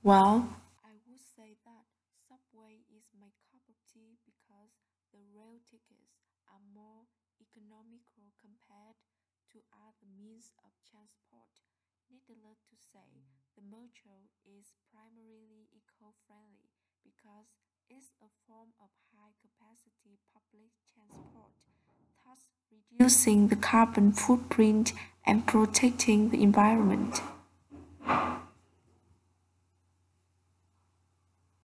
Well, I would say that subway is my cup of tea because the rail tickets are more economical compared to other means of transport. Needless to say, the metro is primarily eco-friendly because it's a form of high-capacity public transport, thus reducing the carbon footprint and protecting the environment.